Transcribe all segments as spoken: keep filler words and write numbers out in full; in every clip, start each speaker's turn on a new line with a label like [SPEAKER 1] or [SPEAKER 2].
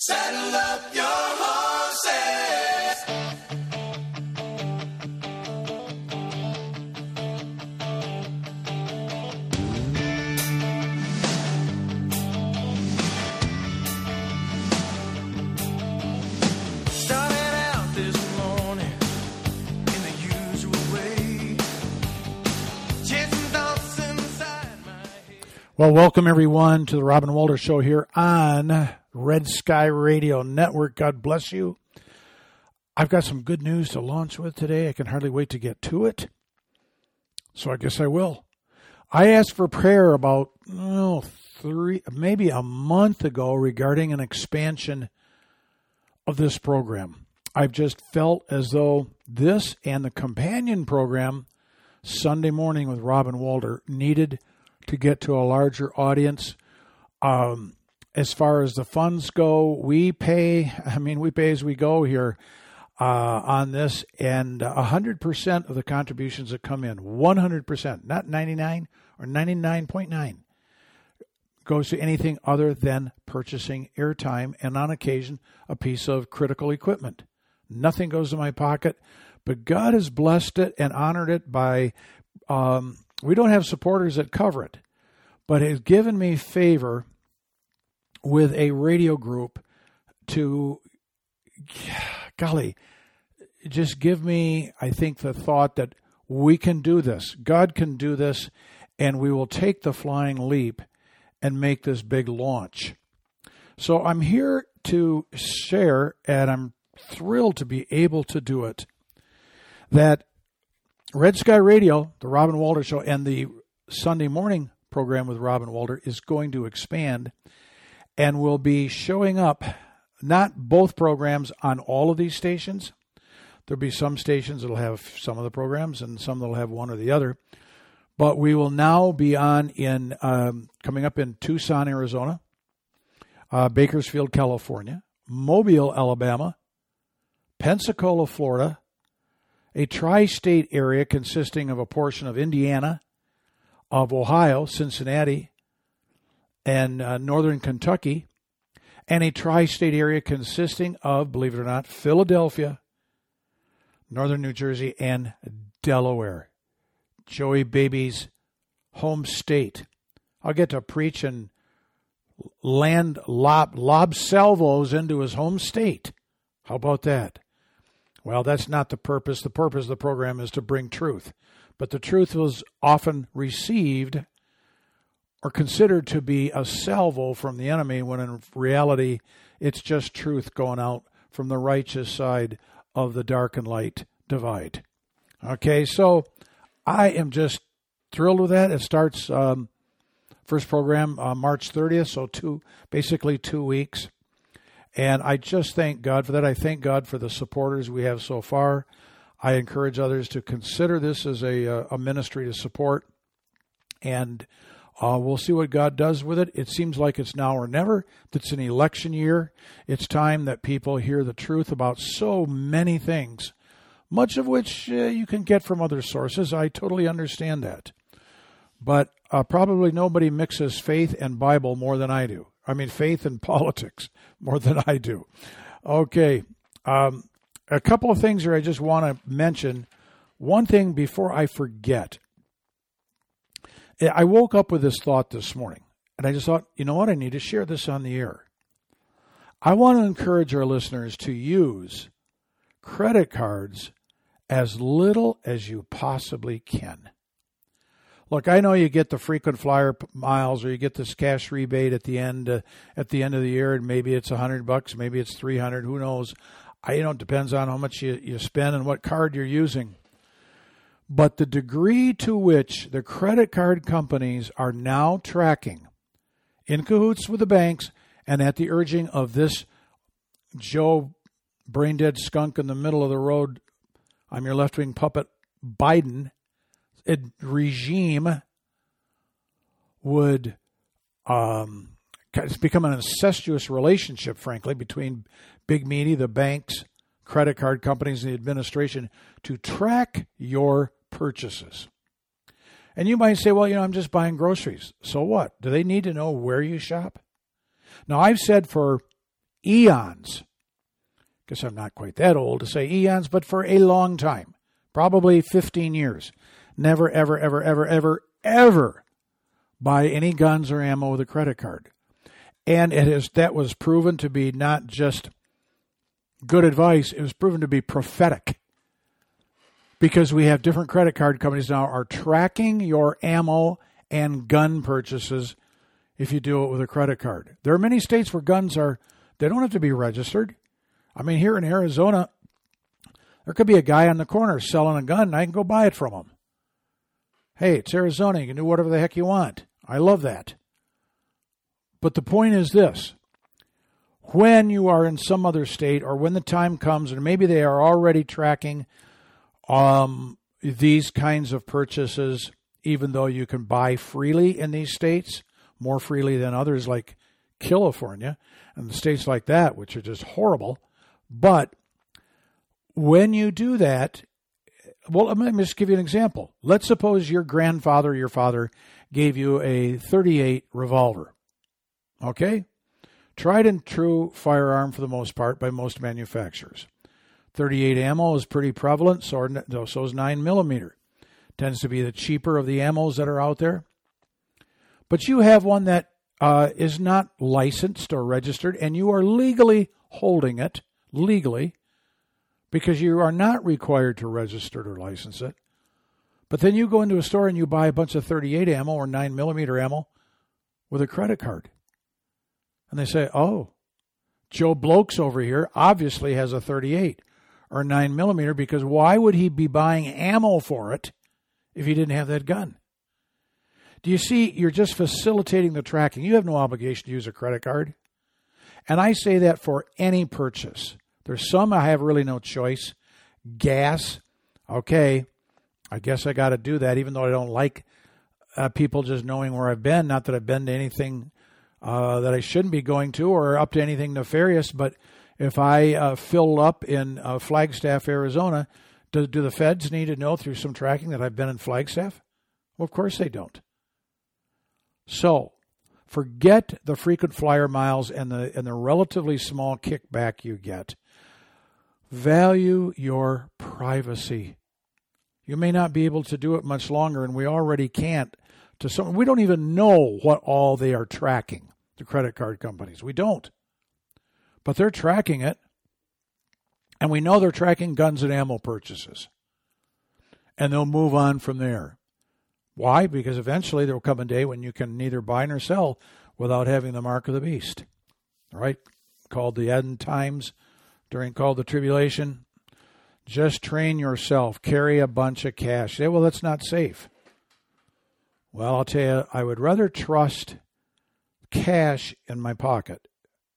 [SPEAKER 1] Saddle up your horses. Started out this morning in the usual way. Chasing thoughts inside my head.
[SPEAKER 2] Well, welcome everyone to the Robin Walter Show here on Red Sky Radio Network. God bless you. I've got some good news to launch with today. I can hardly wait to get to it. So I guess I will. I asked for prayer about oh, three, maybe a month ago regarding an expansion of this program. I've just felt as though this and the companion program, Sunday Morning with Robin Walter, needed to get to a larger audience. Um, as far as the funds go, we pay, I mean, we pay as we go here uh, on this, and one hundred percent of the contributions that come in, one hundred percent, not ninety-nine or ninety-nine point nine, goes to anything other than purchasing airtime and on occasion a piece of critical equipment. Nothing goes to my pocket, but God has blessed it and honored it by, um, we don't have supporters that cover it, but has given me favor with a radio group to, golly, just give me, I think, the thought that we can do this. God can do this, and we will take the flying leap and make this big launch. So I'm here to share, and I'm thrilled to be able to do it, that Red Sky Radio, the Robin Walter Show, and the Sunday morning program with Robin Walter is going to expand and will be showing up, not both programs on all of these stations. There'll be some stations that'll have some of the programs and some that'll have one or the other. But we will now be on in, um, coming up in Tucson, Arizona, uh, Bakersfield, California, Mobile, Alabama, Pensacola, Florida, a tri-state area consisting of a portion of Indiana, of Ohio, Cincinnati, and uh, northern Kentucky, and a tri-state area consisting of, believe it or not, Philadelphia, northern New Jersey, and Delaware. Joey Baby's home state. I'll get to preach and land lob, lob salvos into his home state. How about that? Well, that's not the purpose. The purpose of the program is to bring truth. But the truth was often received or considered to be a salvo from the enemy, when in reality it's just truth going out from the righteous side of the dark and light divide. Okay, so I am just thrilled with that. It starts um, first program uh, March thirtieth, so two basically two weeks. And I just thank God for that. I thank God for the supporters we have so far. I encourage others to consider this as a, a ministry to support. And uh, we'll see what God does with it. It seems like it's now or never. It's an election year. It's time that people hear the truth about so many things, much of which uh, you can get from other sources. I totally understand that. But uh, probably nobody mixes faith and Bible more than I do. I mean, faith and politics more than I do. Okay. Um, a couple of things here I just want to mention. One thing before I forget. I woke up with this thought this morning, and I just thought, you know what? I need to share this on the air. I want to encourage our listeners to use credit cards as little as you possibly can. Look, I know you get the frequent flyer miles, or you get this cash rebate at the end uh, at the end of the year, and maybe it's a hundred bucks, maybe it's three hundred. Who knows? I, you know, it depends on how much you, you spend and what card you're using. But the degree to which the credit card companies are now tracking, in cahoots with the banks, and at the urging of this Joe brain-dead skunk in the middle of the road, I'm your left-wing puppet, Biden it, regime, would um, it's become an incestuous relationship, frankly, between big media, the banks, credit card companies, and the administration to track your purchases. And you might say, well, you know, I'm just buying groceries. So what? Do they need to know where you shop? Now, I've said for eons. Guess I'm not quite that old to say eons, but for a long time, probably fifteen years. Never, ever, ever, ever, ever, ever buy any guns or ammo with a credit card. And it is that was proven to be not just good advice, it was proven to be prophetic. Because we have different credit card companies now are tracking your ammo and gun purchases if you do it with a credit card. There are many states where guns are, they don't have to be registered. I mean, here in Arizona, there could be a guy on the corner selling a gun, and I can go buy it from him. Hey, it's Arizona. You can do whatever the heck you want. I love that. But the point is this. When you are in some other state or when the time comes, and maybe they are already tracking um, these kinds of purchases, even though you can buy freely in these states, more freely than others like California and the states like that, which are just horrible. But when you do that, well, let me just give you an example. Let's suppose your grandfather or your father gave you a thirty-eight revolver. Okay? Tried and true firearm for the most part by most manufacturers. thirty-eight ammo is pretty prevalent, so, are, so is nine millimeter. Tends to be the cheaper of the ammos that are out there. But you have one that uh, is not licensed or registered, and you are legally holding it, legally, because you are not required to register or license it. But then you go into a store and you buy a bunch of thirty-eight ammo or nine millimeter ammo with a credit card. And they say, oh, Joe Blokes over here obviously has a thirty-eight or nine millimeter because why would he be buying ammo for it if he didn't have that gun? Do you see, you're just facilitating the tracking. You have no obligation to use a credit card. And I say that for any purchase. There's some I have really no choice. Gas, okay, I guess I got to do that, even though I don't like uh, people just knowing where I've been. Not that I've been to anything uh, that I shouldn't be going to or up to anything nefarious, but if I uh, fill up in uh, Flagstaff, Arizona, do, do the feds need to know through some tracking that I've been in Flagstaff? Well, of course they don't. So, forget the frequent flyer miles and the and the relatively small kickback you get. Value your privacy. You may not be able to do it much longer, and we already can't. To some, we don't even know what all they are tracking, the credit card companies. We don't. But they're tracking it, and we know they're tracking guns and ammo purchases. And they'll move on from there. Why? Because eventually there will come a day when you can neither buy nor sell without having the mark of the beast. All right? Called the end times, during called the tribulation. Just train yourself. Carry a bunch of cash. Say, well, that's not safe. Well, I'll tell you, I would rather trust cash in my pocket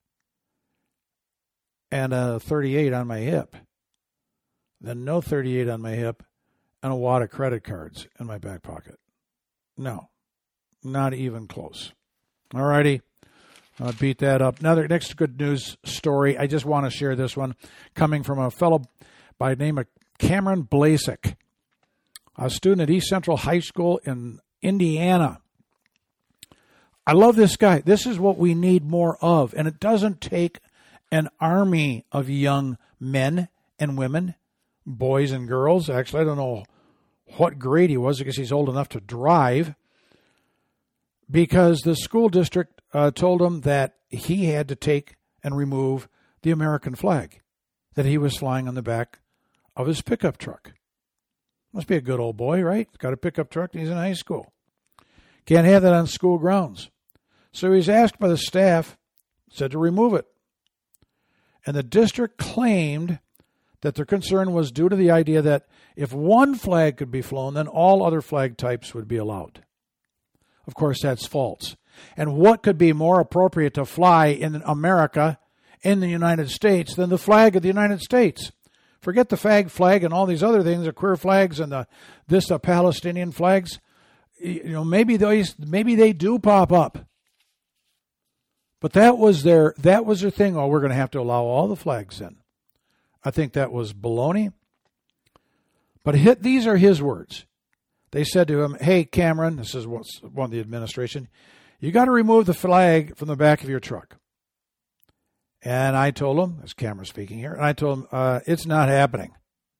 [SPEAKER 2] and a thirty-eight on my hip than no thirty-eight on my hip and a wad of credit cards in my back pocket. No, not even close. All righty. I'll beat that up. Another next good news story. I just want to share this one coming from a fellow by the name of Cameron Blasek, a student at East Central High School in Indiana. I love this guy. This is what we need more of. And it doesn't take an army of young men and women, boys and girls. Actually, I don't know what grade he was. I guess he's old enough to drive. Because the school district uh, told him that he had to take and remove the American flag that he was flying on the back of his pickup truck. Must be a good old boy, right? He's got a pickup truck and he's in high school. Can't have that on school grounds. So he's asked by the staff, said to remove it. And the district claimed that their concern was due to the idea that if one flag could be flown, then all other flag types would be allowed. Of course, that's false. And what could be more appropriate to fly in America, in the United States, than the flag of the United States? Forget the fag flag and all these other things, the queer flags and the this the Palestinian flags. You know, maybe those maybe they do pop up. But that was their that was their thing. Oh, we're going to have to allow all the flags in. I think that was baloney. But hit, these are his words. They said to him, hey, Cameron, this is one of the administration, you got to remove the flag from the back of your truck. And I told him, this camera speaking here, and I told him, uh, it's not happening.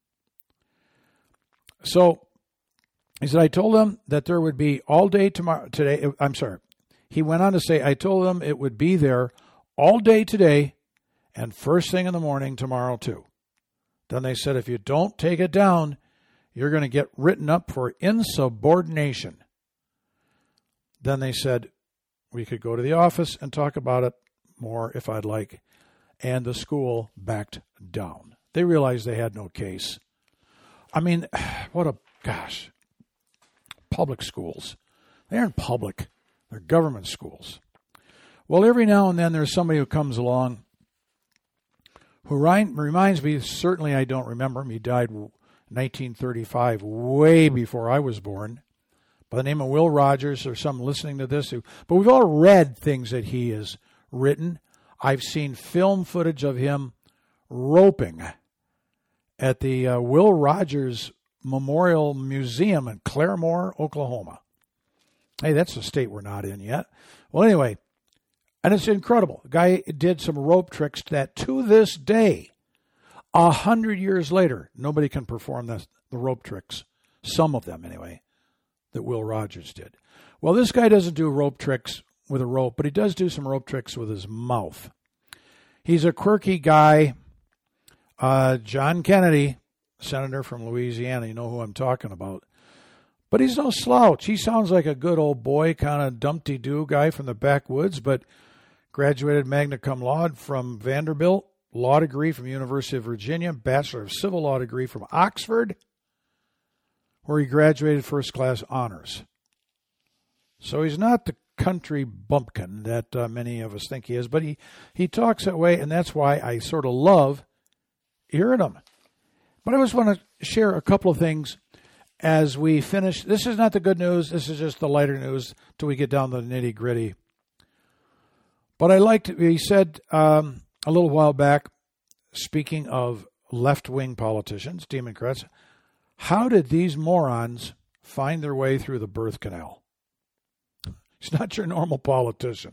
[SPEAKER 2] So he said, I told them that there would be all day tomorrow, today. I'm sorry. He went on to say, I told them it would be there all day today and first thing in the morning tomorrow too. Then they said, if you don't take it down, you're going to get written up for insubordination. Then they said, we could go to the office and talk about it more if I'd like. And the school backed down. They realized they had no case. I mean, what a, gosh, public schools. They aren't public. They're government schools. Well, every now and then there's somebody who comes along who reminds me, certainly I don't remember him. He died in nineteen thirty-five, way before I was born, by the name of Will Rogers, or some listening to this. Who, but we've all read things that he has written. I've seen film footage of him roping at the uh, Will Rogers Memorial Museum in Claremore, Oklahoma. Hey, that's a state we're not in yet. Well, anyway, and it's incredible. The guy did some rope tricks that to this day, a hundred years later, nobody can perform the, the rope tricks, some of them anyway, that Will Rogers did. Well, this guy doesn't do rope tricks with a rope, but he does do some rope tricks with his mouth. He's a quirky guy. Uh, John Kennedy, senator from Louisiana, you know who I'm talking about. But he's no slouch. He sounds like a good old boy, kind of dumpty-doo guy from the backwoods, but graduated magna cum laude from Vanderbilt, law degree from University of Virginia, Bachelor of Civil Law degree from Oxford, where he graduated first class honors. So he's not the country bumpkin that uh, many of us think he is, but he, he talks that way, and that's why I sort of love hearing him. But I just want to share a couple of things as we finish. This is not the good news. This is just the lighter news till we get down to the nitty-gritty. But I liked, he said um, a little while back, speaking of left-wing politicians, Democrats, how did these morons find their way through the birth canal? He's not your normal politician.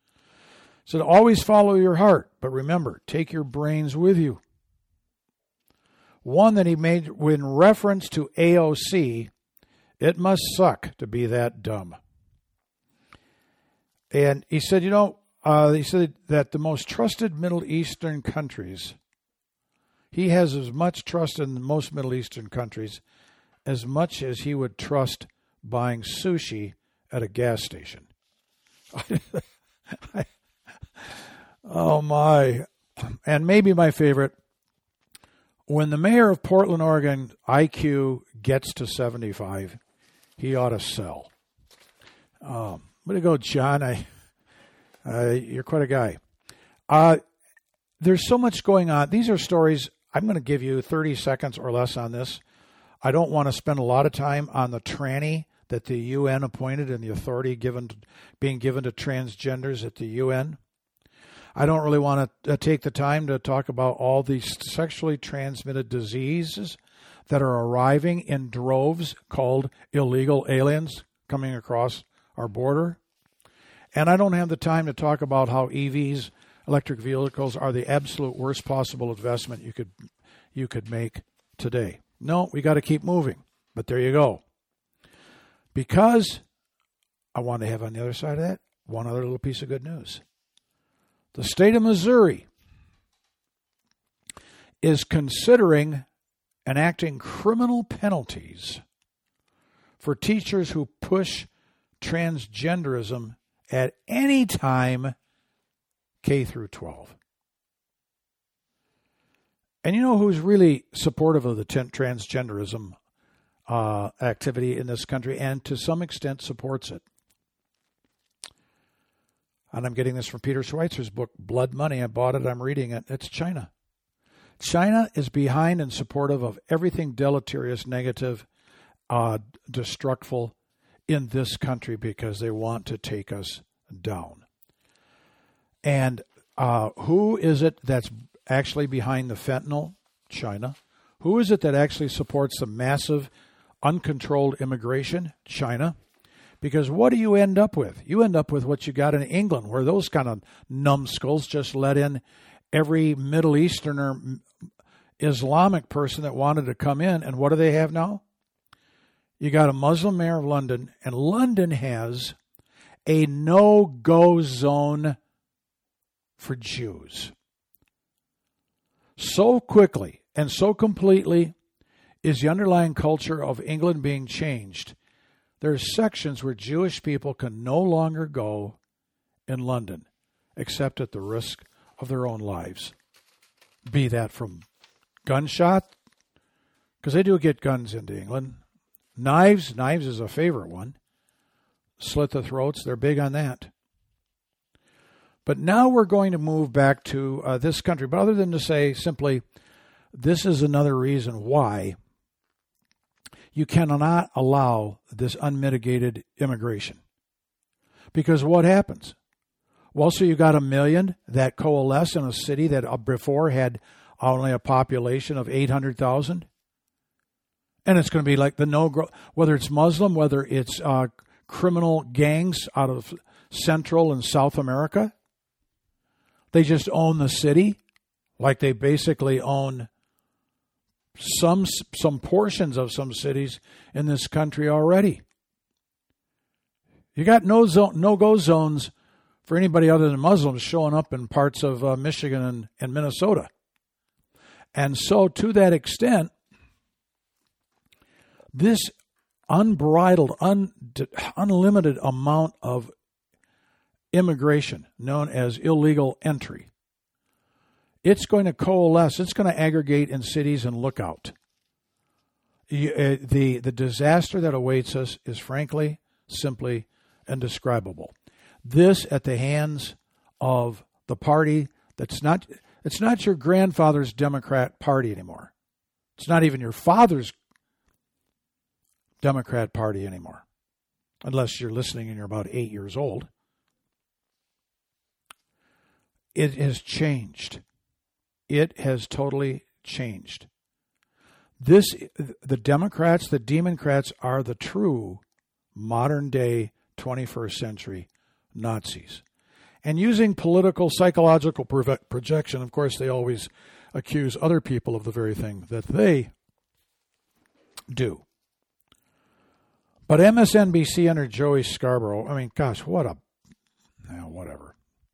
[SPEAKER 2] So always follow your heart, but remember, take your brains with you. One that he made in reference to A O C, it must suck to be that dumb. And he said, you know, uh, he said that the most trusted Middle Eastern countries, he has as much trust in most Middle Eastern countries as much as he would trust buying sushi at a gas station. Oh, my. And maybe my favorite, when the mayor of Portland, Oregon, I Q gets to seventy-five, he ought to sell. Um, way to go, John. I, uh, you're quite a guy. Uh, there's so much going on. These are stories. I'm going to give you thirty seconds or less on this. I don't want to spend a lot of time on the tranny that the U N appointed and the authority given to, being given to transgenders at the U N. I don't really want to uh, take the time to talk about all these sexually transmitted diseases that are arriving in droves called illegal aliens coming across our border. And I don't have the time to talk about how E Vs, electric vehicles, are the absolute worst possible investment you could you could make today. No, we got to keep moving. But there you go. Because I want to have on the other side of that one other little piece of good news. The state of Missouri is considering enacting criminal penalties for teachers who push transgenderism at any time K through twelve. And you know who's really supportive of the t- transgenderism uh, activity in this country and to some extent supports it? And I'm getting this from Peter Schweitzer's book, Blood Money. I bought it. I'm reading it. It's China. China is behind and supportive of everything deleterious, negative, uh, destructful in this country because they want to take us down. And uh, who is it that's actually behind the fentanyl? China. Who is it that actually supports the massive, uncontrolled immigration? China. Because what do you end up with? You end up with what you got in England, where those kind of numbskulls just let in every Middle Easterner, Islamic person that wanted to come in. And what do they have now? You got a Muslim mayor of London, and London has a no-go zone for Jews. So quickly and so completely is the underlying culture of England being changed. There are sections where Jewish people can no longer go in London, except at the risk of their own lives. Be that from gunshot, because they do get guns into England. Knives, knives is a favorite one. Slit the throats, they're big on that. But now we're going to move back to uh, this country. But other than to say simply, this is another reason why you cannot allow this unmitigated immigration. Because what happens? Well, so you got a million that coalesce in a city that before had only a population of eight hundred thousand. And it's going to be like the no, whether it's Muslim, whether it's uh, criminal gangs out of Central and South America. They just own the city, like they basically own some some portions of some cities in this country already. You got no zone, no-go zones for anybody other than Muslims showing up in parts of uh, Michigan and, and Minnesota. And so to that extent, this unbridled, un, unlimited amount of immigration, known as illegal entry, it's going to coalesce, it's going to aggregate in cities, and look out. You, uh, the, the disaster that awaits us is frankly, simply indescribable. This at the hands of the party that's not, it's not your grandfather's Democrat Party anymore. It's not even your father's Democrat Party anymore, unless you're listening and you're about eight years old. It has changed. It has totally changed. This, the Democrats, the Democrats are the true modern day twenty-first century Nazis. And using political, psychological projection, of course, they always accuse other people of the very thing that they do. But M S N B C under Joey Scarborough, I mean, gosh, what a, you know, whatever.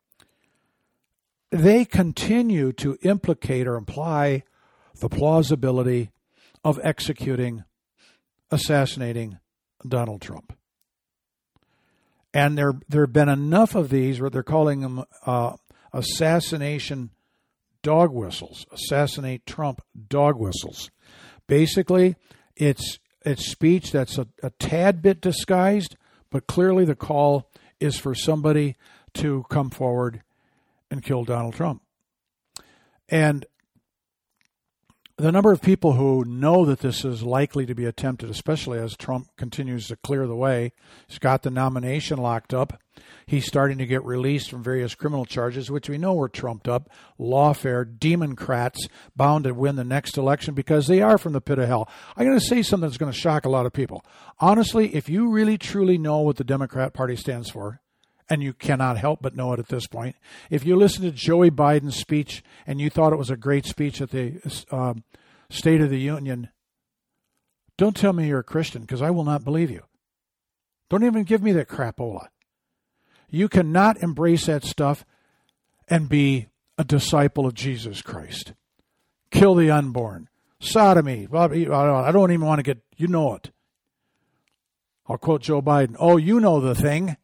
[SPEAKER 2] They continue to implicate or imply the plausibility of executing, assassinating Donald Trump. And there there have been enough of these where they're calling them uh, assassination dog whistles, assassinate Trump dog whistles. Basically, it's it's speech that's a, a tad bit disguised, but clearly the call is for somebody to come forward and kill Donald Trump. And the number of people who know that this is likely to be attempted, especially as Trump continues to clear the way, he's got the nomination locked up. He's starting to get released from various criminal charges, which we know were trumped up, lawfare, Democrats bound to win the next election because they are from the pit of hell. I'm going to say something that's going to shock a lot of people. Honestly, if you really truly know what the Democrat Party stands for, and you cannot help but know it at this point. If you listen to Joey Biden's speech and you thought it was a great speech at the uh, State of the Union, don't tell me you're a Christian, because I will not believe you. Don't even give me that crapola. You cannot embrace that stuff and be a disciple of Jesus Christ. Kill the unborn. Sodomy. I don't even want to get, you know it. I'll quote Joe Biden. Oh, you know the thing.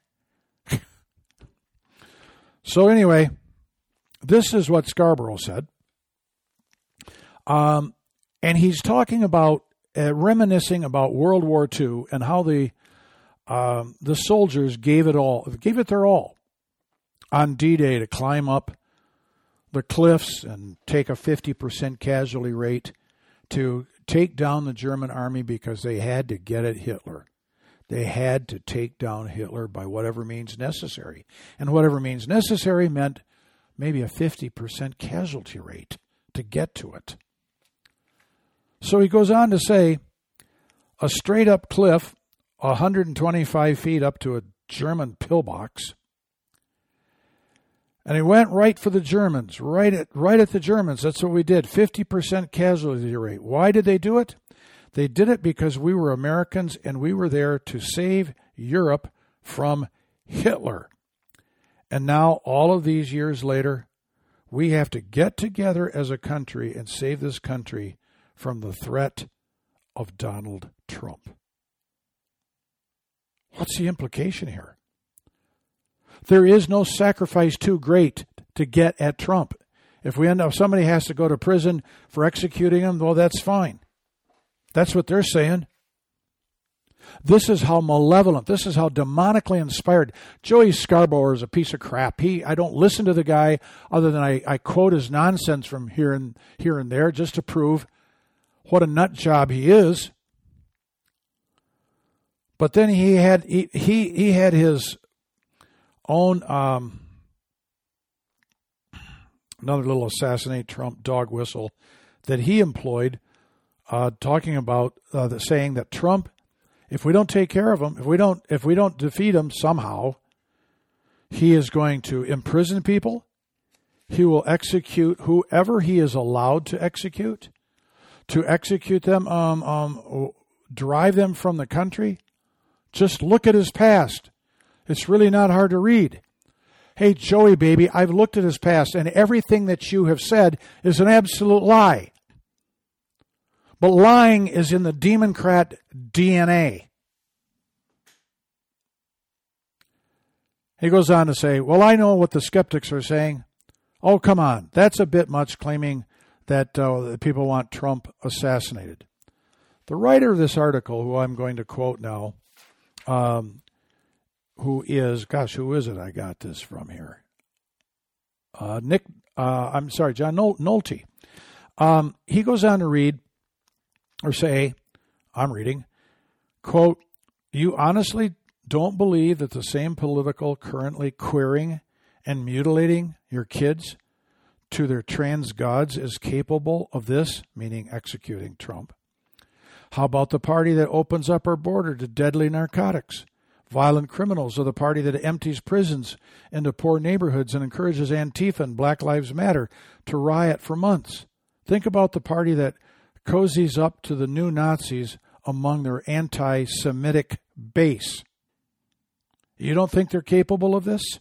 [SPEAKER 2] So anyway, this is what Scarborough said. Um, and he's talking about, uh, reminiscing about World War Two and how the um, the soldiers gave it all, gave it their all on D-Day to climb up the cliffs and take a fifty percent casualty rate to take down the German army because they had to get at Hitler. They had to take down Hitler by whatever means necessary. And whatever means necessary meant maybe a fifty percent casualty rate to get to it. So he goes on to say, a straight-up cliff, one hundred twenty-five feet up to a German pillbox, And he went right for the Germans, right at right at the Germans. That's what we did, fifty percent casualty rate. Why did they do it? They did it because we were Americans and we were there to save Europe from Hitler. And now, all of these years later, we have to get together as a country and save this country from the threat of Donald Trump. What's the implication here? There is no sacrifice too great to get at Trump. If we end up, somebody has to go to prison for executing him, well, that's fine. That's what they're saying. This is how malevolent, this is how demonically inspired. Joey Scarborough is a piece of crap. He, I don't listen to the guy other than I, I quote his nonsense from here and here and there just to prove what a nut job he is. But then he had he he, he had his own um, another little assassinate Trump dog whistle that he employed, uh, talking about uh, the saying that Trump, if we don't take care of him, if we don't if we don't defeat him somehow, he is going to imprison people. He will execute whoever he is allowed to execute, to execute them, um, um, drive them from the country. Just look at his past. It's really not hard to read. Hey, Joey, baby, I've looked at his past, and everything that you have said is an absolute lie. But lying is in the Democrat D N A. He goes on to say, well, I know what the skeptics are saying. Oh, come on. That's a bit much, claiming that uh, people want Trump assassinated. The writer of this article, who I'm going to quote now, um, who is, gosh, who is it I got this from here? Uh, Nick, uh, I'm sorry, John Nolte. Um, he goes on to read, or say, I'm reading, quote, you honestly don't believe that the same political currently queering and mutilating your kids to their trans gods is capable of this, meaning executing Trump? How about the party that opens up our border to deadly narcotics? Violent criminals, or the party that empties prisons into poor neighborhoods and encourages Antifa and Black Lives Matter to riot for months? Think about the party that cozies up to the new Nazis among their anti-Semitic base. You don't think they're capable of this?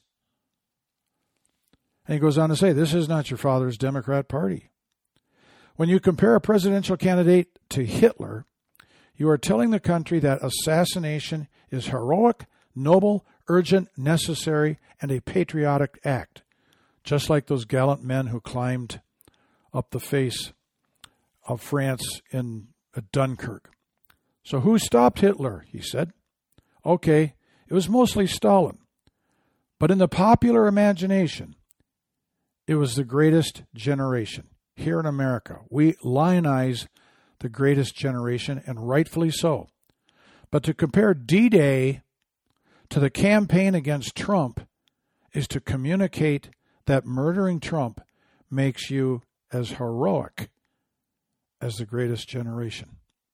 [SPEAKER 2] And he goes on to say, this is not your father's Democrat Party. When you compare a presidential candidate to Hitler, you are telling the country that assassination is heroic, noble, urgent, necessary, and a patriotic act, just like those gallant men who climbed up the face of France in Dunkirk. So who stopped Hitler, he said. Okay, it was mostly Stalin. But in the popular imagination, it was the greatest generation. Here in America, we lionize the greatest generation, and rightfully so. But to compare D-Day to the campaign against Trump is to communicate that murdering Trump makes you as heroic as the greatest generation.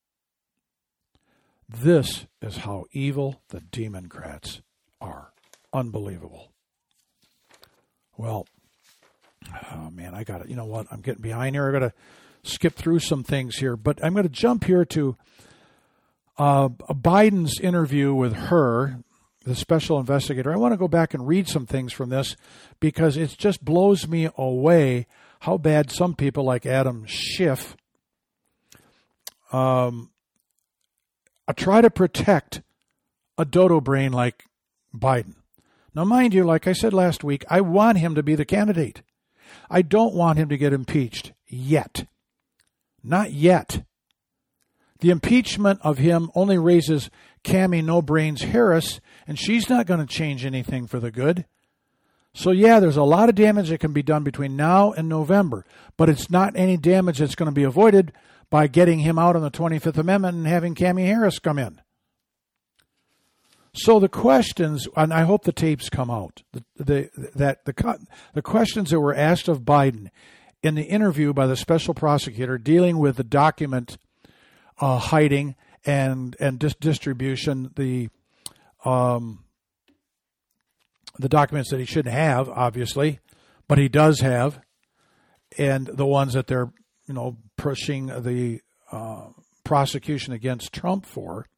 [SPEAKER 2] This is how evil the Democrats are. Unbelievable. Well, oh man, I got it. You know what? I'm getting behind here. I got to skip through some things here, but I'm going to jump here to uh, Biden's interview with her, the special investigator. I want to go back and read some things from this because it just blows me away how bad some people like Adam Schiff um, try to protect a dodo brain like Biden. Now, mind you, like I said last week, I want him to be the candidate. I don't want him to get impeached yet. Not yet. The impeachment of him only raises Cammie No Brains Harris, and she's not going to change anything for the good. So yeah, there's a lot of damage that can be done between now and November, but it's not any damage that's going to be avoided by getting him out on the twenty-fifth Amendment and having Cammie Harris come in. So the questions, and I hope the tapes come out, the, the, that the, the questions that were asked of Biden in the interview by the special prosecutor dealing with the document uh, hiding and and dis- distribution, the um, the documents that he shouldn't have, obviously, But he does have, and the ones that they're, you know, pushing the uh, prosecution against Trump for.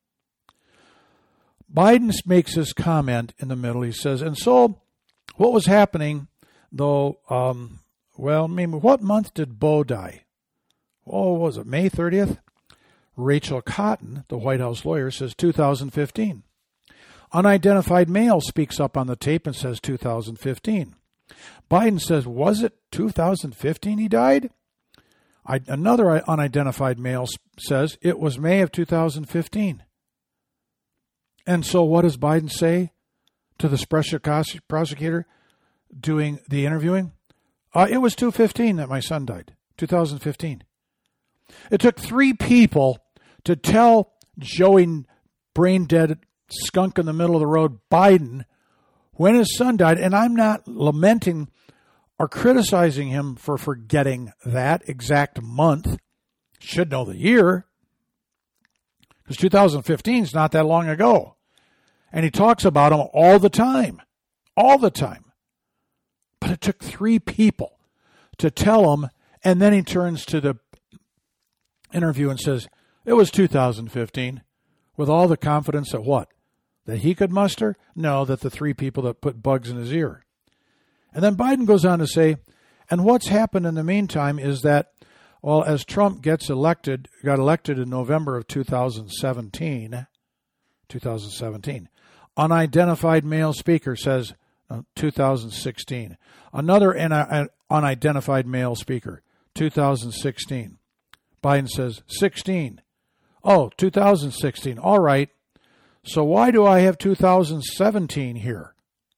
[SPEAKER 2] Biden makes his comment in the middle. He says, and so what was happening, though, um, well, I mean, what month did Bo die? Oh, what was it, May thirtieth? Rachel Cotton, the White House lawyer, says two thousand fifteen. Unidentified male speaks up on the tape and says two thousand fifteen. Biden says, was it two thousand fifteen he died? I, another unidentified male says it was May of two thousand fifteen. And so what does Biden say to the special prosecutor doing the interviewing? Uh, it was two fifteen that my son died, two thousand fifteen. It took three people to tell Joey brain-dead skunk in the middle of the road Biden when his son died, and I'm not lamenting or criticizing him for forgetting that exact month. Should know the year, because two thousand fifteen is not that long ago. And he talks about him all the time, all the time. But it took three people to tell him, and then he turns to the interview and says, it was two thousand fifteen, with all the confidence that what? That he could muster? No, that the three people that put bugs in his ear. And then Biden goes on to say, and what's happened in the meantime is that, well, as Trump gets elected, got elected in November of two thousand seventeen, two thousand seventeen, unidentified male speaker says uh, two thousand sixteen. Another un- unidentified male speaker, two thousand sixteen. Biden says sixteen. Oh, two thousand sixteen. All right. So why do I have two thousand seventeen here?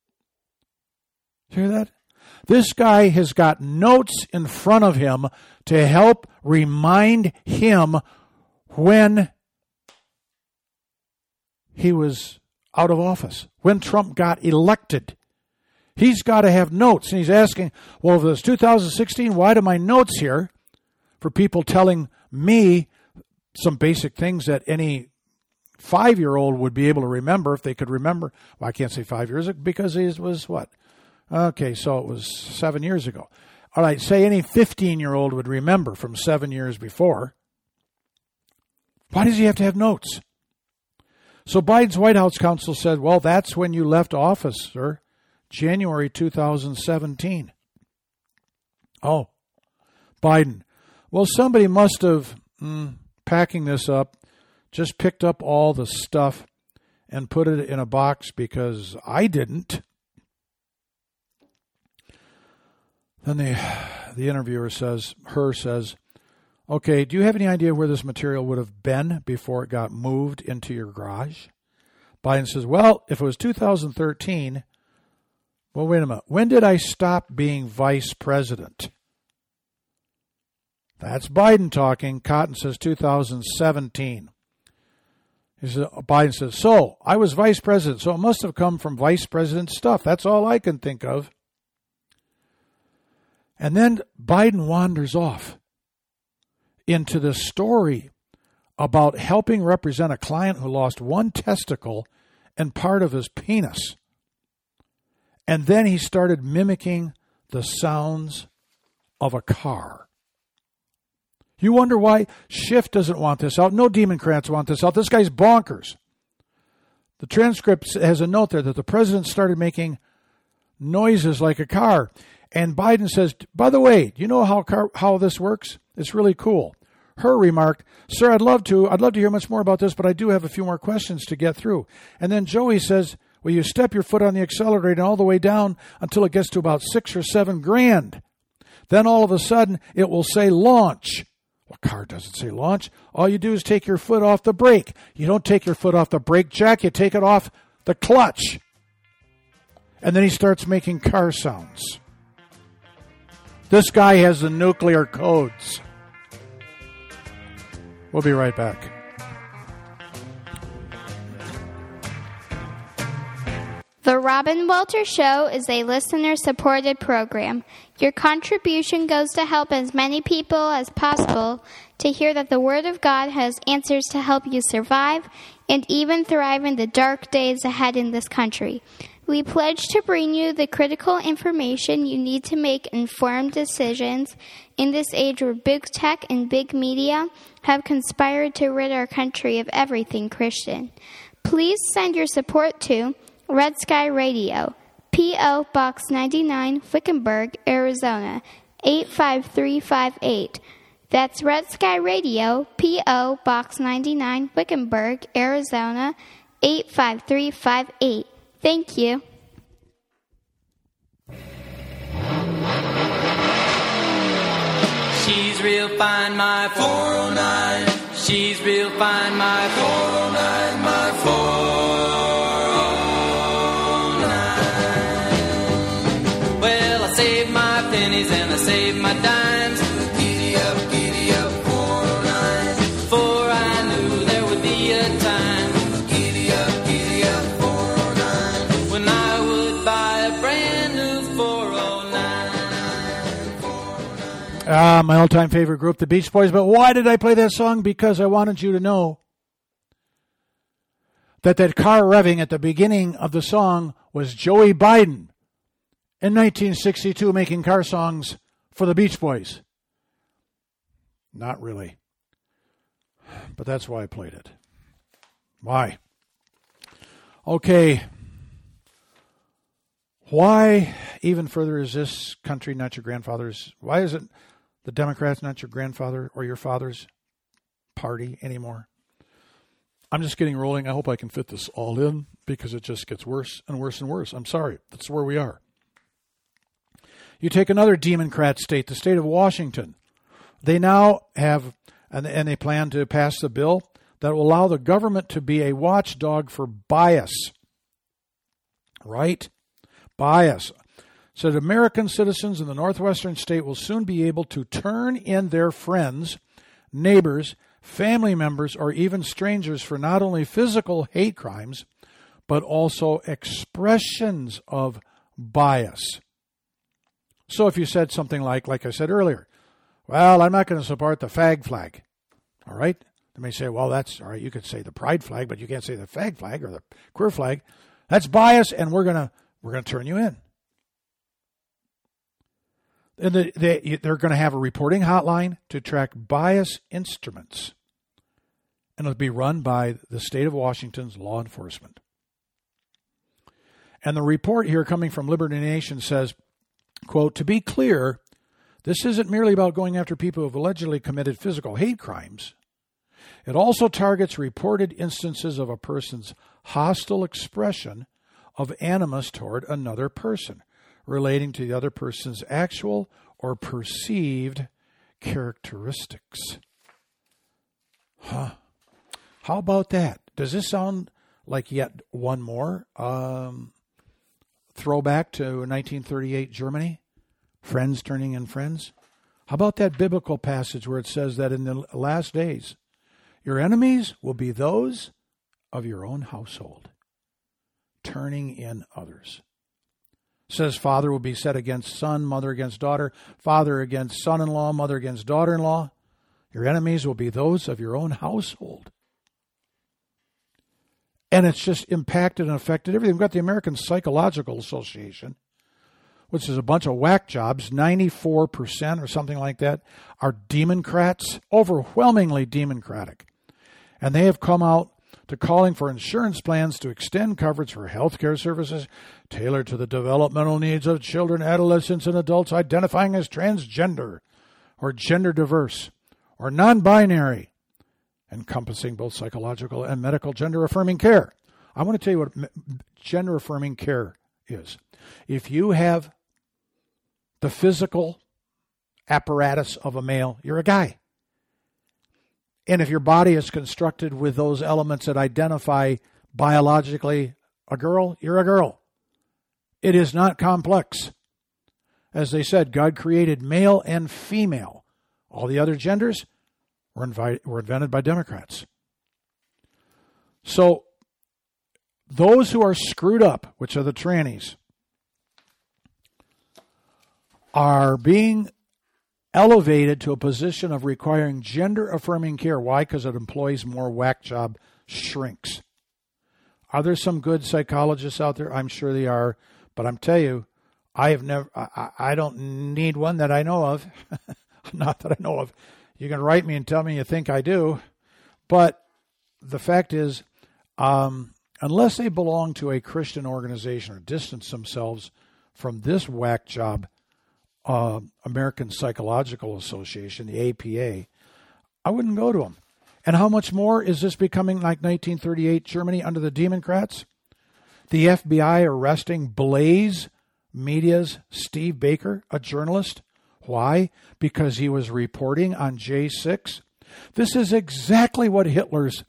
[SPEAKER 2] Hear that? This guy has got notes in front of him to help remind him when he was out of office, when Trump got elected. He's got to have notes. And he's asking, well, if it's two thousand sixteen, why do my notes here for people telling me some basic things that any five-year-old would be able to remember if they could remember? Well, I can't say five years because it was what? Okay, so it was seven years ago. All right, say any fifteen-year-old would remember from seven years before. Why does he have to have notes? So Biden's White House counsel said, well, that's when you left office, sir, January two thousand seventeen. Oh, Biden. Well, somebody must have, mm, packing this up, just picked up all the stuff and put it in a box because I didn't. Then the the interviewer says, her says, okay, do you have any idea where this material would have been before it got moved into your garage? Biden says, well, if it was two thousand thirteen, well, wait a minute. When did I stop being vice president? That's Biden talking. Cotton says two thousand seventeen. He says, Biden says, so I was vice president, so it must have come from vice president stuff. That's all I can think of. And then Biden wanders off into the story about helping represent a client who lost one testicle and part of his penis. And then he started mimicking the sounds of a car. You wonder why Schiff doesn't want this out. No Democrats want this out. This guy's bonkers. The transcript has a note there that the president started making noises like a car. And Biden says, by the way, do you know how car, how this works? It's really cool. Her remarked, sir, I'd love to. I'd love to hear much more about this, but I do have a few more questions to get through. And then Joey says, well, you step your foot on the accelerator all the way down until it gets to about six or seven grand. Then all of a sudden, it will say launch. Well, a car doesn't say launch. All you do is take your foot off the brake. You don't take your foot off the brake jack. You take it off the clutch. And then he starts making car sounds. This guy has the nuclear codes. We'll be right back.
[SPEAKER 3] The Robin Walter Show is a listener-supported program. Your contribution goes to help as many people as possible to hear that the Word of God has answers to help you survive and even thrive in the dark days ahead in this country. We pledge to bring you the critical information you need to make informed decisions in this age where big tech and big media have conspired to rid our country of everything Christian. Please send your support to Red Sky Radio, P O. Box ninety-nine, Wickenburg, Arizona, eight five three five eight. That's Red Sky Radio, P O. Box ninety-nine, Wickenburg, Arizona, eight five three five eight. Thank you.
[SPEAKER 4] She's real fine, my four oh nine. She's real fine, my four oh nine, my four oh nine. Well, I saved my pennies and I saved my dimes. Giddy up, giddy up, four oh nine. For I knew there would be a time. Giddy up, giddy up, four oh nine. When I would buy a brand new four oh nine.
[SPEAKER 2] Ah, my all-time favorite group, the Beach Boys. But why did I play that song? Because I wanted you to know that that car revving at the beginning of the song was Joey Biden in nineteen sixty-two making car songs for the Beach Boys. Not really. But that's why I played it. Why? Okay. Why, even further, is this country not your grandfather's? Why is it the Democrats not your grandfather or your father's party anymore? I'm just getting rolling. I hope I can fit this all in because it just gets worse and worse and worse. I'm sorry. That's where we are. You take another Democrat state, the state of Washington. They now have, and, and they plan to pass the bill that will allow the government to be a watchdog for bias. Right? Bias. So that American citizens in the northwestern state will soon be able to turn in their friends, neighbors, family members, or even strangers for not only physical hate crimes, but also expressions of bias. So if you said something like, like I said earlier, well, I'm not going to support the fag flag, all right? They may say, well, that's, all right, you could say the pride flag, but you can't say the fag flag or the queer flag. That's bias, and we're going to we're going to turn you in. And the, they, they're going to have a reporting hotline to track bias instruments. And it'll be run by the state of Washington's law enforcement. And the report here coming from Liberty Nation says, quote, to be clear, this isn't merely about going after people who have allegedly committed physical hate crimes. It also targets reported instances of a person's hostile expression of animus toward another person, relating to the other person's actual or perceived characteristics. Huh. How about that? Does this sound like yet one more um, throwback to nineteen thirty-eight Germany? Friends turning in friends? How about that biblical passage where it says that in the last days, your enemies will be those of your own household, turning in others. It says father will be set against son, mother against daughter, father against son-in-law, mother against daughter-in-law. Your enemies will be those of your own household. And it's just impacted and affected everything. We've got the American Psychological Association, which is a bunch of whack jobs, ninety-four percent or something like that, are Democrats, overwhelmingly Democratic. And they have come out to calling for insurance plans to extend coverage for health care services tailored to the developmental needs of children, adolescents, and adults identifying as transgender or gender diverse or non-binary, encompassing both psychological and medical gender-affirming care. I want to tell you what gender-affirming care is. If you have the physical apparatus of a male, you're a guy. And if your body is constructed with those elements that identify biologically a girl, you're a girl. It is not complex. As they said, God created male and female. All the other genders were, invited, were invented by Democrats. So those who are screwed up, which are the trannies, are being elevated to a position of requiring gender-affirming care. Why? Because it employs more whack job shrinks. Are there some good psychologists out there? I'm sure they are. But I'm telling you, I have never, I, I don't need one that I know of. Not that I know of. You can write me and tell me you think I do. But the fact is, um, unless they belong to a Christian organization or distance themselves from this whack job, uh, American Psychological Association, the A P A, I wouldn't go to them. And how much more is this becoming like nineteen thirty-eight Germany under the Democrats? The F B I arresting Blaze Media's Steve Baker, a journalist. Why? Because he was reporting on J six. This is exactly what Hitler's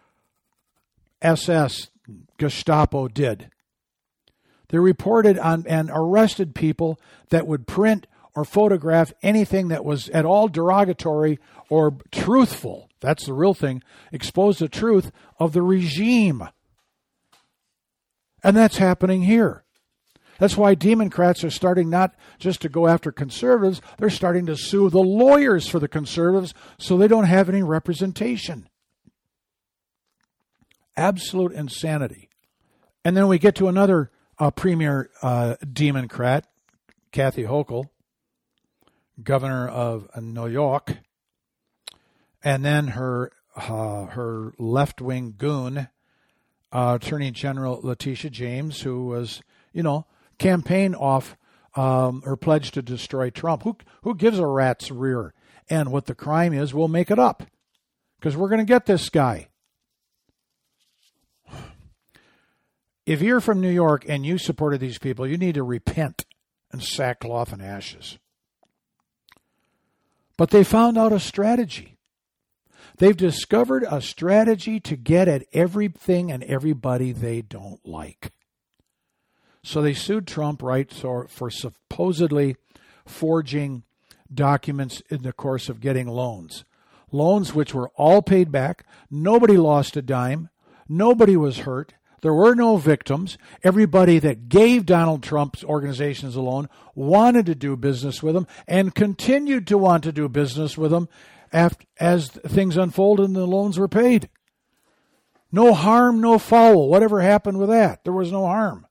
[SPEAKER 2] S S, Gestapo, did. They reported on and arrested people that would print or photograph anything that was at all derogatory or truthful. That's the real thing. Expose the truth of the regime. And that's happening here. That's why Democrats are starting not just to go after conservatives, they're starting to sue the lawyers for the conservatives so they don't have any representation. Absolute insanity. And then we get to another uh, premier uh, Democrat, Kathy Hochul, governor of New York, and then her uh, her left-wing goon, uh, Attorney General Letitia James, who was, you know, campaign off um, her pledge to destroy Trump. Who who gives a rat's rear? And what the crime is, we'll make it up because we're going to get this guy. If you're from New York and you supported these people, you need to repent in sackcloth and ashes. But they found out a strategy. They've discovered a strategy to get at everything and everybody they don't like. So they sued Trump, right, for, for supposedly forging documents in the course of getting loans. Loans which were all paid back. Nobody lost a dime. Nobody was hurt. There were no victims. Everybody that gave Donald Trump's organizations a loan wanted to do business with him and continued to want to do business with him after, as things unfolded and the loans were paid. No harm, no foul. Whatever happened with that? There was no harm.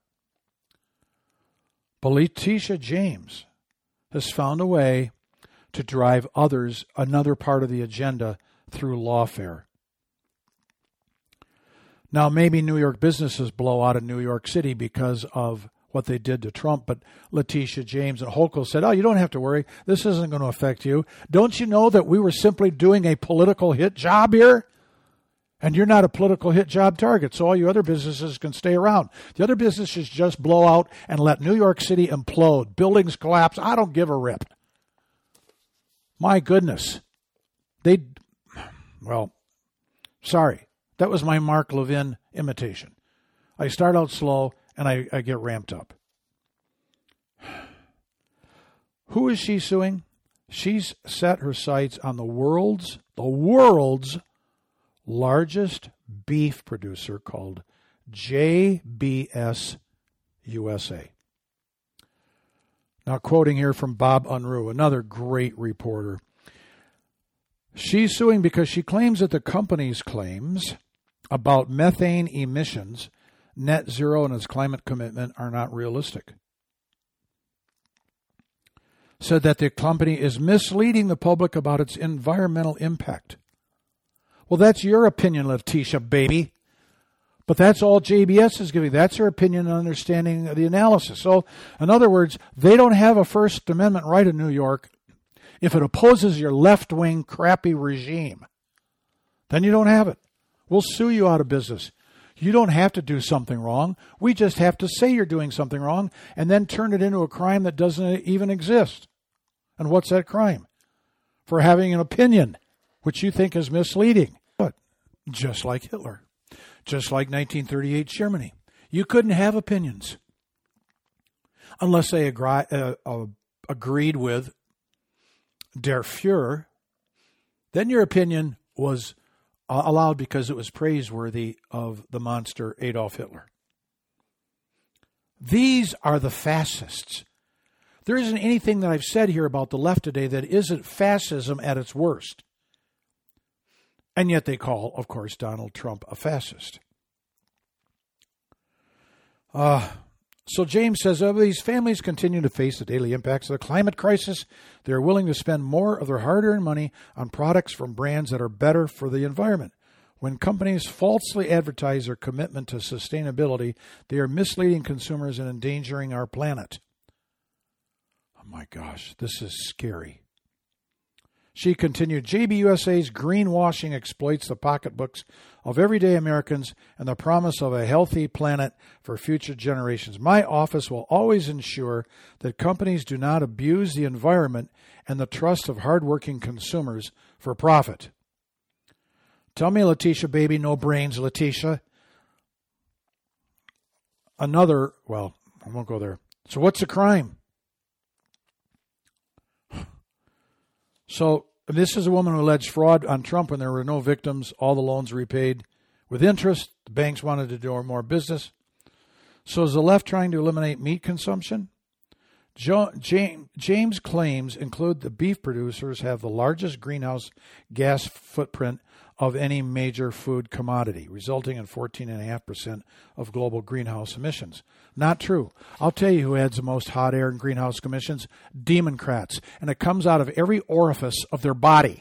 [SPEAKER 2] But Letitia James has found a way to drive others, another part of the agenda, through lawfare. Now, maybe New York businesses blow out of New York City because of what they did to Trump, but Letitia James and Hochul said, oh, you don't have to worry. This isn't going to affect you. Don't you know that we were simply doing a political hit job here? And you're not a political hit job target, so all you other businesses can stay around. The other businesses just blow out and let New York City implode. Buildings collapse. I don't give a rip. My goodness. They, well, sorry. That was my Mark Levin imitation. I start out slow and I, I get ramped up. Who is she suing? She's set her sights on the world's, the world's largest beef producer called J B S U S A. Now, quoting here from Bob Unruh, another great reporter. She's suing because she claims that the company's claims about methane emissions, net zero, and its climate commitment are not realistic. Said that the company is misleading the public about its environmental impact. Well, that's your opinion, Letitia, baby. But that's all J B S is giving. That's her opinion and understanding of the analysis. So, in other words, they don't have a First Amendment right in New York if it opposes your left-wing crappy regime. Then you don't have it. We'll sue you out of business. You don't have to do something wrong. We just have to say you're doing something wrong and then turn it into a crime that doesn't even exist. And what's that crime? For having an opinion, which you think is misleading. But just like Hitler, just like nineteen thirty-eight Germany, you couldn't have opinions unless they agree, uh, uh, agreed with Der Fuhrer. Then your opinion was Uh, allowed because it was praiseworthy of the monster Adolf Hitler. These are the fascists. There isn't anything that I've said here about the left today that isn't fascism at its worst. And yet they call, of course, Donald Trump a fascist. Uh, so James says, as these families continue to face the daily impacts of the climate crisis, they are willing to spend more of their hard-earned money on products from brands that are better for the environment. When companies falsely advertise their commitment to sustainability, they are misleading consumers and endangering our planet. Oh my gosh, this is scary. She continued, J B U S A's greenwashing exploits the pocketbooks of everyday Americans and the promise of a healthy planet for future generations. My office will always ensure that companies do not abuse the environment and the trust of hardworking consumers for profit. Tell me, Letitia, baby, no brains, Letitia. Another, well, I won't go there. So what's the crime? So this is a woman who alleged fraud on Trump when there were no victims. All the loans repaid with interest. The banks wanted to do more business. So is the left trying to eliminate meat consumption? Jo- James, James' claims include the beef producers have the largest greenhouse gas footprint of any major food commodity, resulting in fourteen point five percent of global greenhouse emissions. Not true. I'll tell you who adds the most hot air and greenhouse emissions. Democrats. And it comes out of every orifice of their body.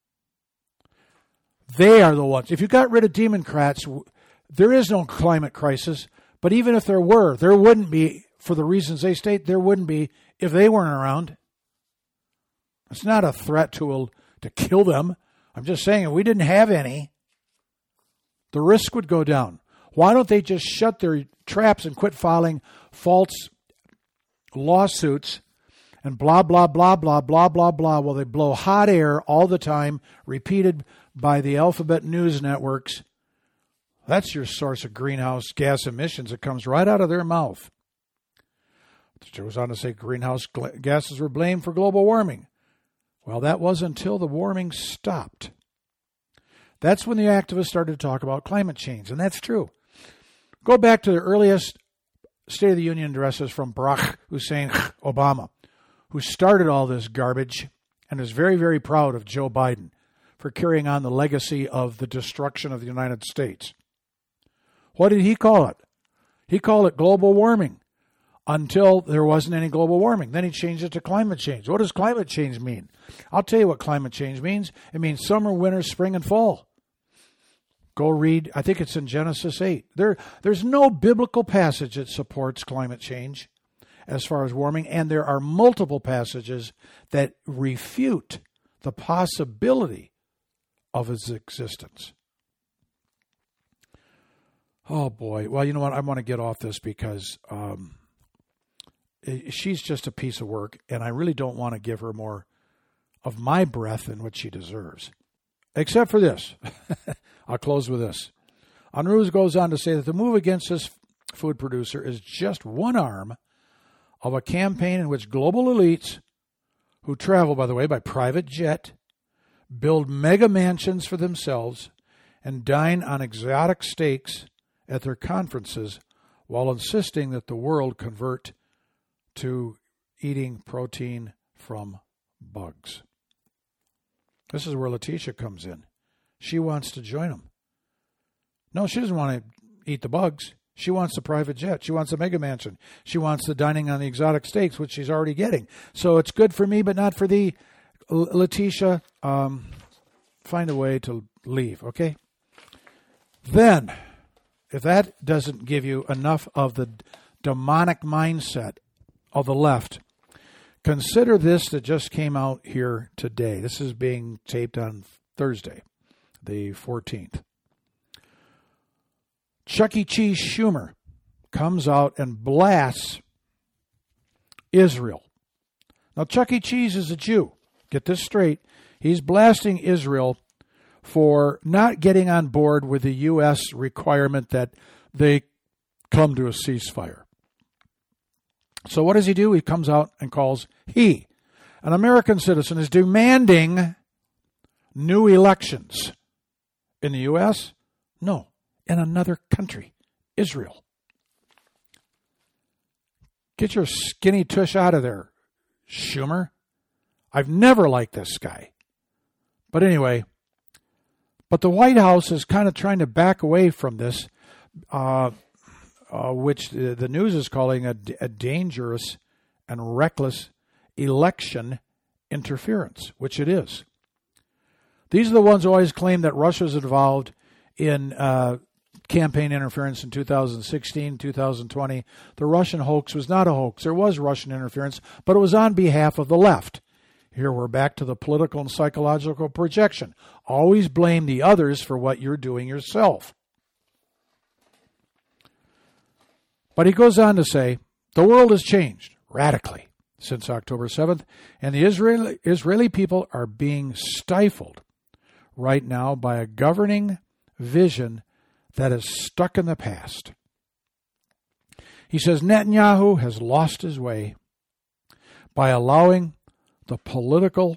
[SPEAKER 2] They are the ones. If you got rid of Democrats, there is no climate crisis. But even if there were, there wouldn't be, for the reasons they state, there wouldn't be if they weren't around. It's not a threat to, to kill them. I'm just saying, if we didn't have any, the risk would go down. Why don't they just shut their traps and quit filing false lawsuits and blah, blah, blah, blah, blah, blah, blah, while they blow hot air all the time, repeated by the alphabet news networks? That's your source of greenhouse gas emissions. It comes right out of their mouth. It goes on to say greenhouse gases were blamed for global warming. Well, that was until the warming stopped. That's when the activists started to talk about climate change, and that's true. Go back to the earliest State of the Union addresses from Barack Hussein Obama, who started all this garbage and is very, very proud of Joe Biden for carrying on the legacy of the destruction of the United States. What did he call it? He called it global warming until there wasn't any global warming. Then he changed it to climate change. What does climate change mean? I'll tell you what climate change means. It means summer, winter, spring, and fall. Go read, I think it's in Genesis eight. There, there's no biblical passage that supports climate change as far as warming, and there are multiple passages that refute the possibility of its existence. Oh, boy. Well, you know what? I want to get off this because um, she's just a piece of work, and I really don't want to give her more of my breath than what she deserves. Except for this. I'll close with this. Unruh goes on to say that the move against this food producer is just one arm of a campaign in which global elites, who travel, by the way, by private jet, build mega mansions for themselves, and dine on exotic steaks at their conferences while insisting that the world convert to eating protein from bugs. This is where Letitia comes in. She wants to join them. No, she doesn't want to eat the bugs. She wants the private jet. She wants the mega mansion. She wants the dining on the exotic steaks, which she's already getting. So it's good for me, but not for thee, L- Letitia. Um, find a way to leave, okay? Then, if that doesn't give you enough of the demonic mindset of the left, consider this that just came out here today. This is being taped on Thursday, the fourteenth. Chuck E. Cheese Schumer comes out and blasts Israel. Now, Chuck E. Cheese is a Jew. Get this straight. He's blasting Israel for not getting on board with the U S requirement that they come to a ceasefire. So what does he do? He comes out and calls, he, an American citizen, is demanding new elections. In the U S? No. In another country, Israel. Get your skinny tush out of there, Schumer. I've never liked this guy. But anyway, but the White House is kind of trying to back away from this. Uh, uh, which the, the news is calling a, a dangerous and reckless election interference, which it is. These are the ones who always claim that Russia's involved in uh, campaign interference in two thousand sixteen, two thousand twenty. The Russian hoax was not a hoax. There was Russian interference, but it was on behalf of the left. Here we're back to the political and psychological projection. Always blame the others for what you're doing yourself. But he goes on to say, the world has changed radically since October seventh, and the Israeli, Israeli people are being stifled right now by a governing vision that is stuck in the past. He says Netanyahu has lost his way by allowing the political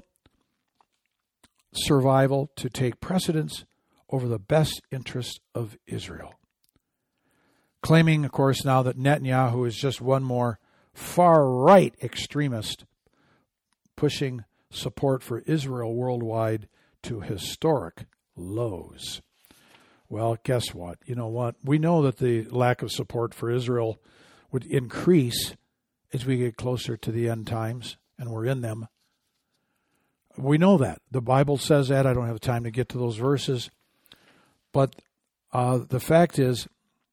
[SPEAKER 2] survival to take precedence over the best interests of Israel. Claiming, of course, now that Netanyahu is just one more far-right extremist pushing support for Israel worldwide to historic lows. Well, guess what? You know what? We know that the lack of support for Israel would increase as we get closer to the end times, and we're in them. We know that. The Bible says that. I don't have time to get to those verses. But uh, the fact is,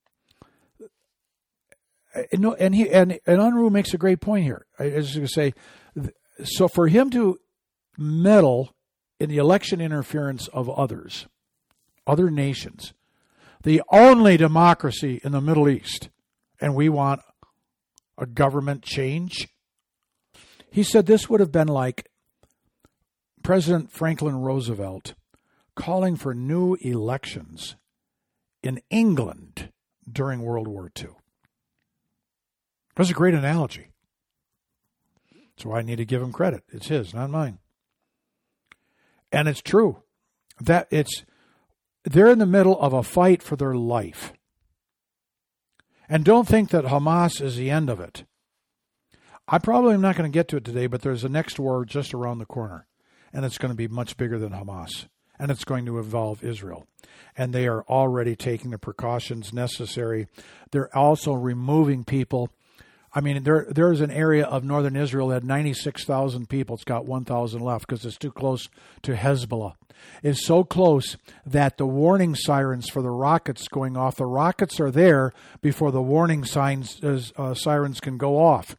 [SPEAKER 2] and he and, and Unruh makes a great point here. I was going to say, so for him to meddle in the election interference of others, other nations, the only democracy in the Middle East, and we want a government change. He said this would have been like President Franklin Roosevelt calling for new elections in England during World War Two. That's a great analogy. That's why I need to give him credit. It's his, not mine. And it's true. That it's they're in the middle of a fight for their life. And don't think that Hamas is the end of it. I probably am not going to get to it today, but there's a next war just around the corner. And it's going to be much bigger than Hamas. And it's going to involve Israel. And they are already taking the precautions necessary. They're also removing people. I mean, there there's an area of northern Israel that had ninety-six thousand people. It's got one thousand left because it's too close to Hezbollah. It's so close that the warning sirens for the rockets going off, the rockets are there before the warning signs uh, sirens can go off.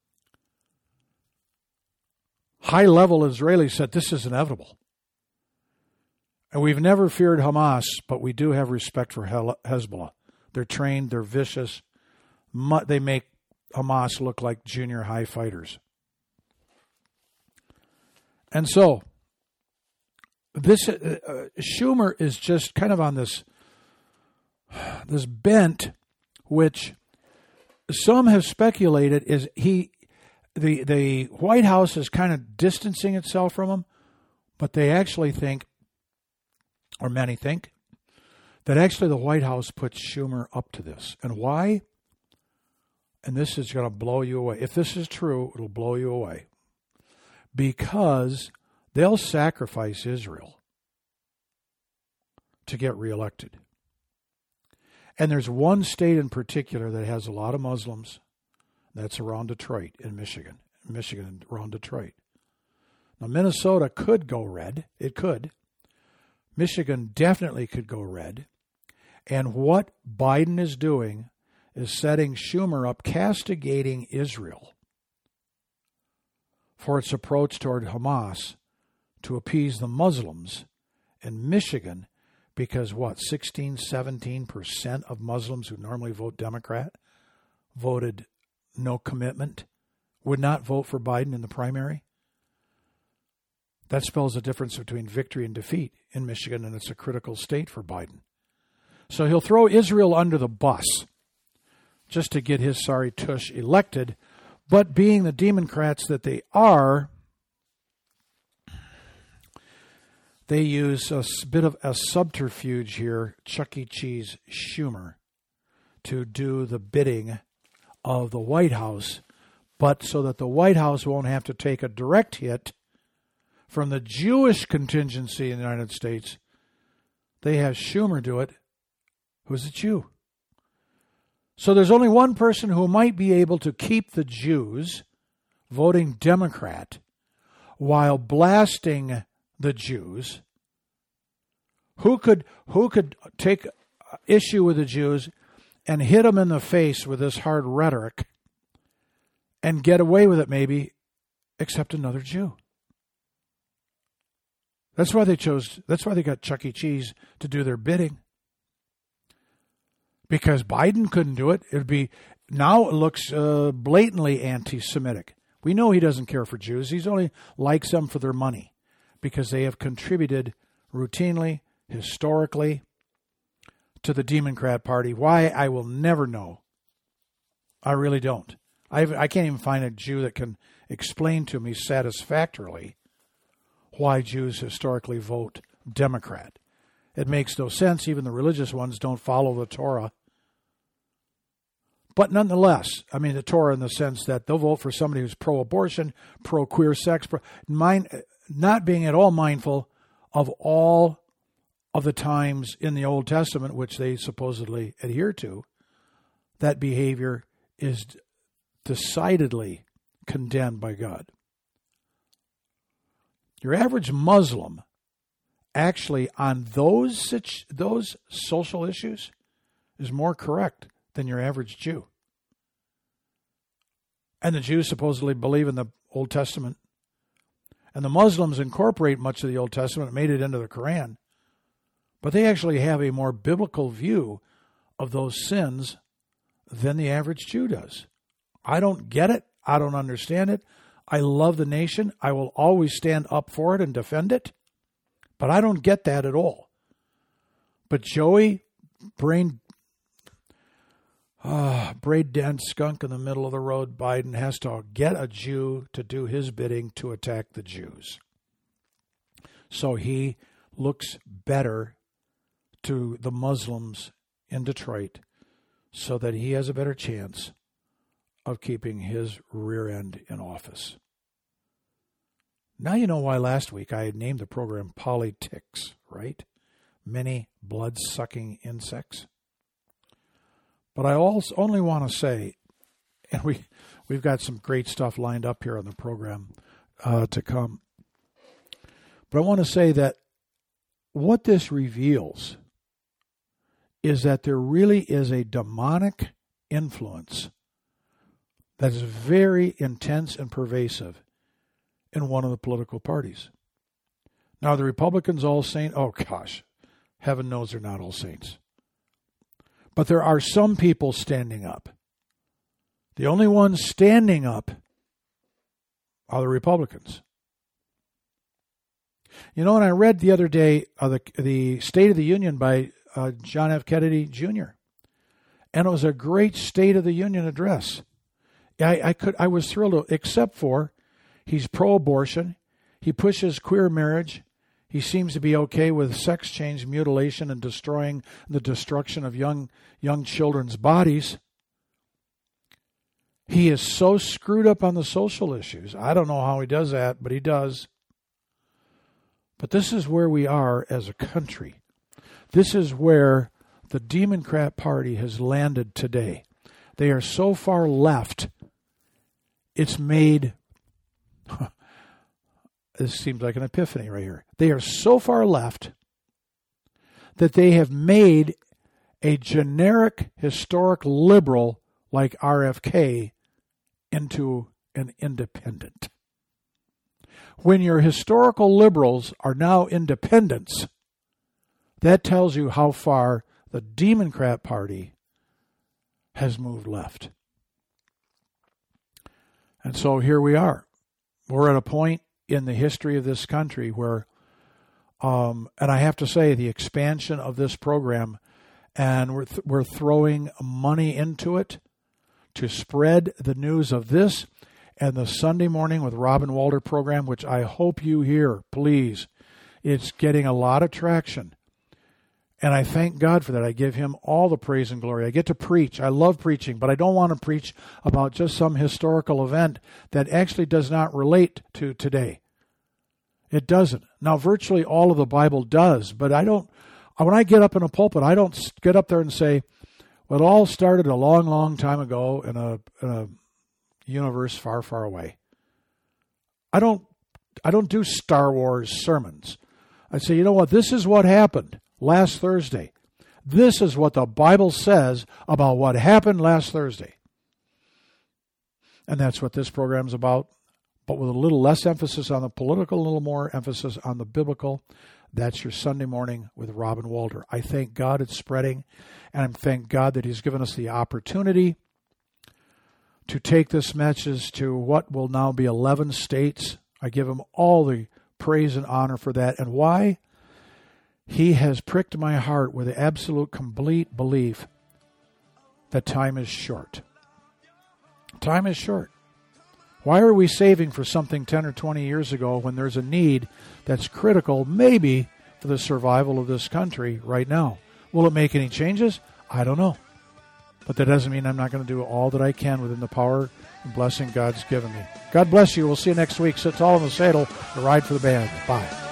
[SPEAKER 2] High-level Israelis said this is inevitable. And we've never feared Hamas, but we do have respect for Hezbollah. They're trained, they're vicious. They make Hamas look like junior high fighters. And so, this uh, Schumer is just kind of on this, this bent, which some have speculated is he, the, the White House is kind of distancing itself from him, but they actually think, or many think, that actually the White House puts Schumer up to this. And why? And this is going to blow you away. If this is true, it'll blow you away. Because they'll sacrifice Israel to get reelected. And there's one state in particular that has a lot of Muslims. That's around Detroit in Michigan. Michigan around Detroit. Now, Minnesota could go red. It could. Michigan definitely could go red. And what Biden is doing is setting Schumer up, castigating Israel for its approach toward Hamas to appease the Muslims in Michigan, because what, sixteen, seventeen percent of Muslims who normally vote Democrat voted no commitment, would not vote for Biden in the primary? That spells the difference between victory and defeat in Michigan, and it's a critical state for Biden. So he'll throw Israel under the bus just to get his sorry tush elected. But being the Democrats that they are, they use a bit of a subterfuge here, Chuck E. Cheese Schumer, to do the bidding of the White House, but so that the White House won't have to take a direct hit from the Jewish contingency in the United States. They have Schumer do it, who's a Jew. So there's only one person who might be able to keep the Jews voting Democrat while blasting the Jews. Who could who could take issue with the Jews and hit them in the face with this hard rhetoric and get away with it maybe, except another Jew? That's why they chose, that's why they got Chuck E. Cheese to do their bidding. Because Biden couldn't do it. It'd be, now it looks uh, blatantly anti-Semitic. We know he doesn't care for Jews. He only likes them for their money because they have contributed routinely, historically, to the Democrat Party. Why, I will never know. I really don't. I I can't even find a Jew that can explain to me satisfactorily why Jews historically vote Democrat. It makes no sense. Even the religious ones don't follow the Torah. But nonetheless, I mean the Torah in the sense that they'll vote for somebody who's pro-abortion, pro-queer sex, pro, mind, not being at all mindful of all of the times in the Old Testament, which they supposedly adhere to. That behavior is decidedly condemned by God. Your average Muslim, actually, on those situ- those social issues, is more correct than your average Jew. And the Jews supposedly believe in the Old Testament. And the Muslims incorporate much of the Old Testament and made it into the Quran. But they actually have a more biblical view of those sins than the average Jew does. I don't get it. I don't understand it. I love the nation. I will always stand up for it and defend it. But I don't get that at all. But Joey, brain, uh, brain dead skunk in the middle of the road, Biden has to get a Jew to do his bidding to attack the Jews. So he looks better to the Muslims in Detroit so that he has a better chance of keeping his rear end in office. Now you know why last week I had named the program Polyticks, right? Many blood-sucking insects. But I also only want to say, and we, we've got some great stuff lined up here on the program uh, to come, but I want to say that what this reveals is that there really is a demonic influence that is very intense and pervasive in one of the political parties. Now, the Republicans all saints? Oh, gosh. Heaven knows they're not all saints. But there are some people standing up. The only ones standing up are the Republicans. You know, and I read the other day uh, the, the State of the Union by uh, John F. Kennedy Junior And it was a great State of the Union address. I, I could I was thrilled, except for he's pro-abortion. He pushes queer marriage. He seems to be okay with sex change, mutilation, and destroying the destruction of young young children's bodies. He is so screwed up on the social issues. I don't know how he does that, but he does. But this is where we are as a country. This is where the Democrat Party has landed today. They are so far left, it's made... This seems like an epiphany right here. They are so far left that they have made a generic historic liberal like R F K into an independent. When your historical liberals are now independents, that tells you how far the Democrat Party has moved left. And so here we are. We're at a point in the history of this country where, um, and I have to say, the expansion of this program, and we're, th- we're throwing money into it to spread the news of this and the Sunday Morning with Robin Walter program, which I hope you hear, please. It's getting a lot of traction. And I thank God for that. I give him all the praise and glory. I get to preach. I love preaching, but I don't want to preach about just some historical event that actually does not relate to today. It doesn't. Now, virtually all of the Bible does, but I don't, when I get up in a pulpit, I don't get up there and say, Well, it all started a long, long time ago in a, in a universe far, far away. I don't, I don't do Star Wars sermons. I say, you know what? This is what happened last Thursday. This is what the Bible says about what happened last Thursday. And that's what this program is about, but with a little less emphasis on the political, a little more emphasis on the biblical. That's your Sunday morning with Robin Walter. I thank God it's spreading, and I thank God that he's given us the opportunity to take this message to what will now be eleven states. I give him all the praise and honor for that. And why? He has pricked my heart with absolute, complete belief that time is short. Time is short. Why are we saving for something ten or twenty years ago when there's a need that's critical, maybe, for the survival of this country right now? Will it make any changes? I don't know. But that doesn't mean I'm not going to do all that I can within the power and blessing God's given me. God bless you. We'll see you next week. Sit tall in the saddle and ride for the band. Bye.